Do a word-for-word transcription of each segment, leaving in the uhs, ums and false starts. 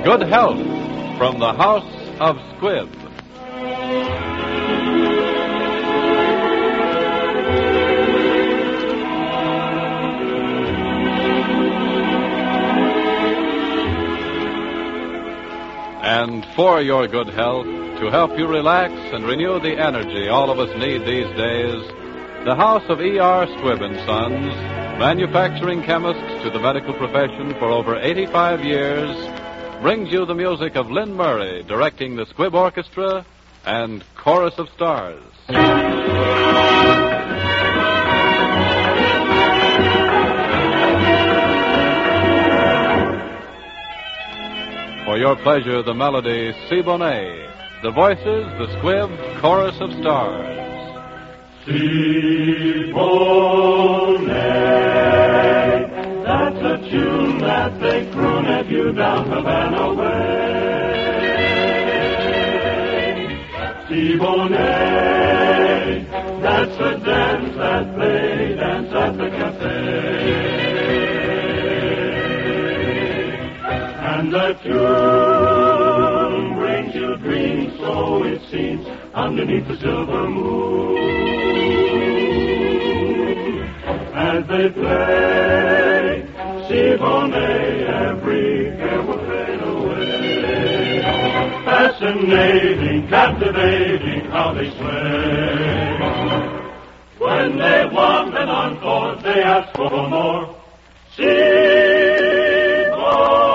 Good Health from the House of Squibb. And for your good health, to help you relax and renew the energy all of us need these days, the House of E R. Squibb and Sons, manufacturing chemists to the medical profession for over eighty-five years, brings you the music of Lynn Murray, directing the Squibb Orchestra and Chorus of Stars. For your pleasure, the melody, Si Bonnet. The voices, the Squibb Chorus of Stars. Si Bonnet, that's a tune that they croon at you down Havana way. Si Bonnet, that's a dance that they dance at the cafe. And the tune brings you dreams, so it seems, underneath the silver moon. As they play, Si Bonnet, every care will fade away. Fascinating, captivating, how they sway. When they want an encore, they ask for more. Si Bonnet.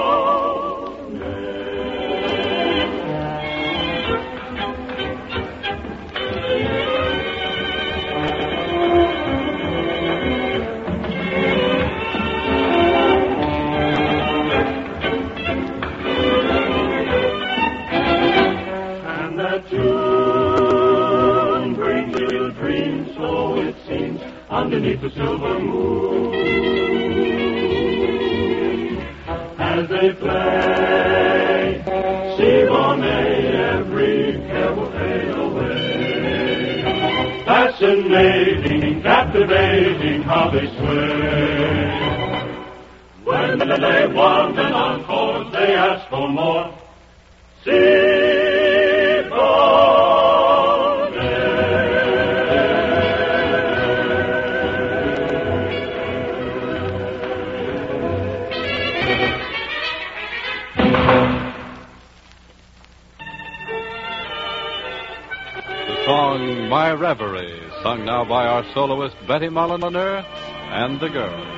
Underneath the silver moon, as they play, Si Bonnet, every care will fade away. Fascinating, captivating, how they sway. When they want an encore, they ask for more. Si Bonnet. Song My Reverie, sung now by our soloist Betty Mulliner and the Girls.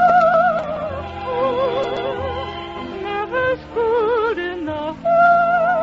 Schooled in the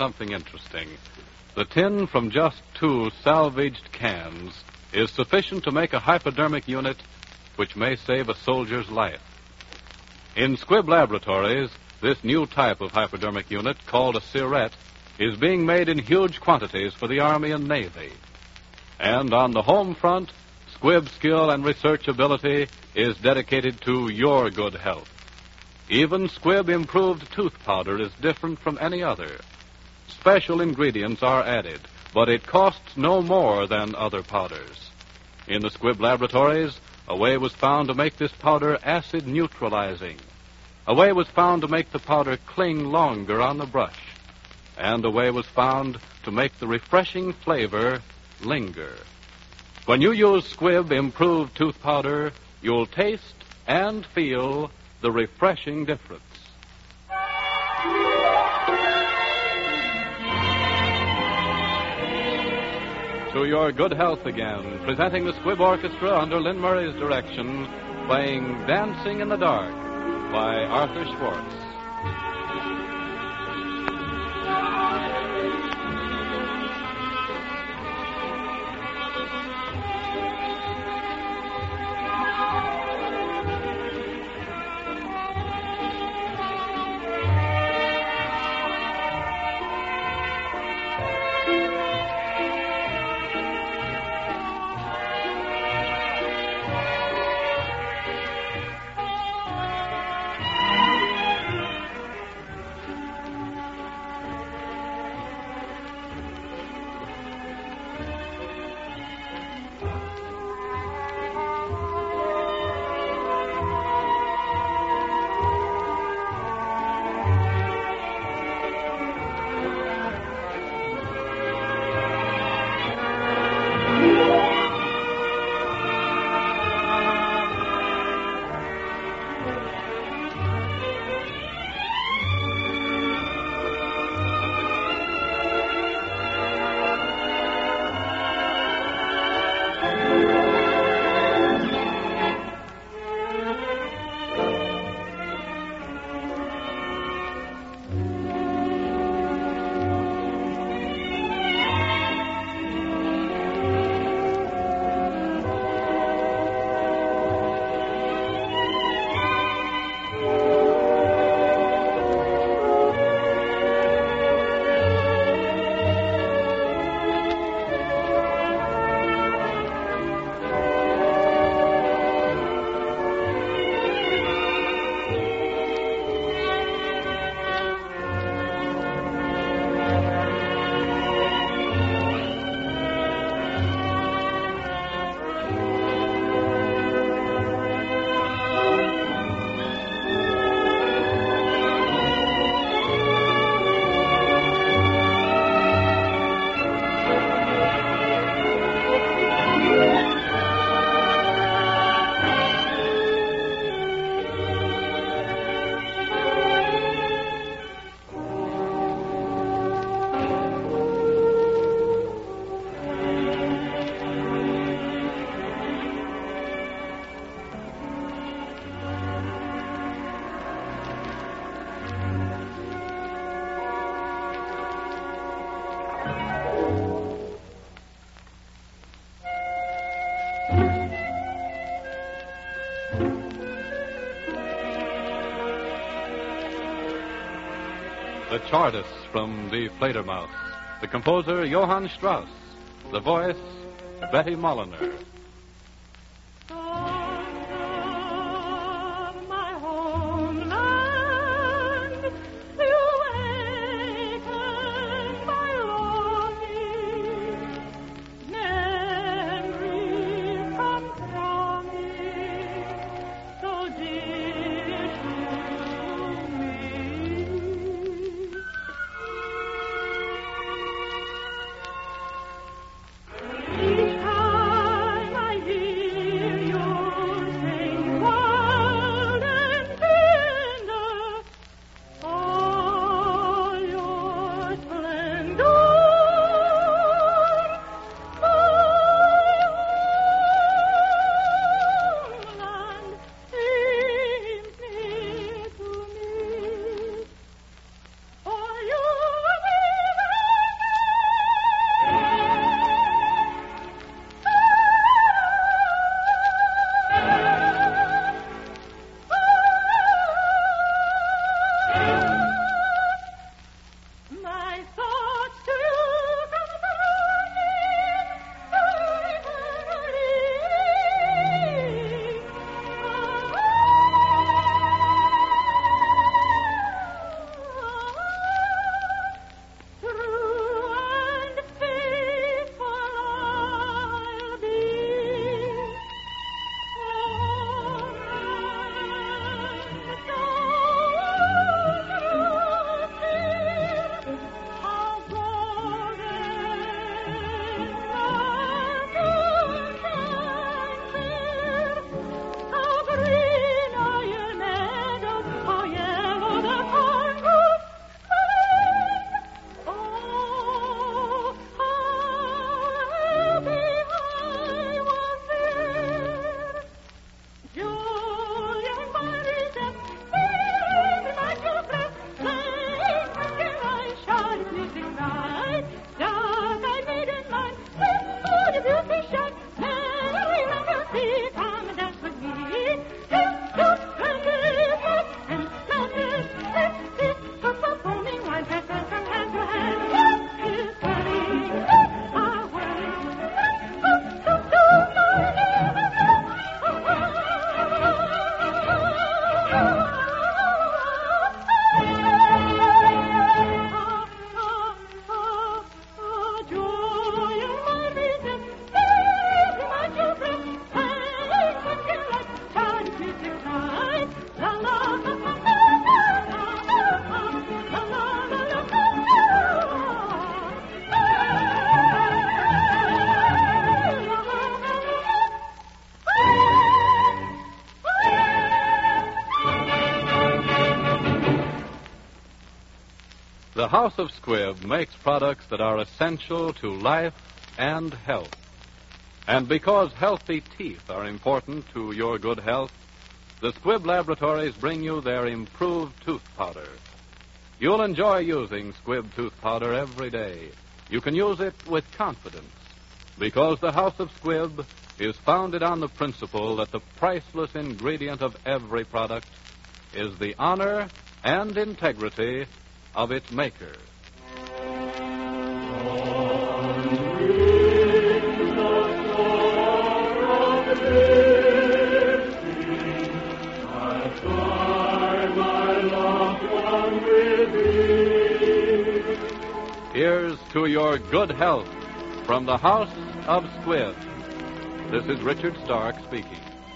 something interesting. The tin from just two salvaged cans is sufficient to make a hypodermic unit which may save a soldier's life. In Squibb Laboratories, this new type of hypodermic unit, called a Sirette, is being made in huge quantities for the Army and Navy. And on the home front, Squibb's skill and research ability is dedicated to your good health. Even Squibb improved tooth powder is different from any other. Special ingredients are added, but it costs no more than other powders. In the Squibb Laboratories, a way was found to make this powder acid neutralizing. A way was found to make the powder cling longer on the brush. And a way was found to make the refreshing flavor linger. When you use Squibb improved tooth powder, you'll taste and feel the refreshing difference. To your good health again, presenting the Squibb Orchestra under Lynn Murray's direction, playing Dancing in the Dark by Arthur Schwartz. The Chartists from Die Fledermaus. The composer, Johann Strauss. The voice, Betty Mulliner. Each time House of Squibb makes products that are essential to life and health. And because healthy teeth are important to your good health, the Squibb Laboratories bring you their improved tooth powder. You'll enjoy using Squibb tooth powder every day. You can use it with confidence, because the House of Squibb is founded on the principle that the priceless ingredient of every product is the honor and integrity of its maker. Here's to your good health from the House of Squibb. This is Richard Stark speaking.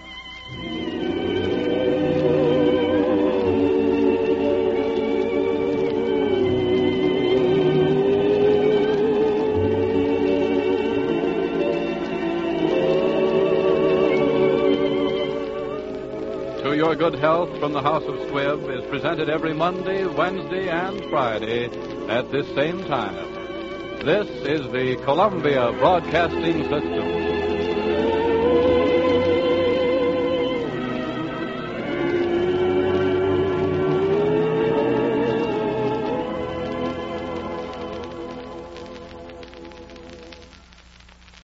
To Your Good Health from the House of Squibb is presented every Monday, Wednesday, and Friday at this same time. This is the Columbia Broadcasting System.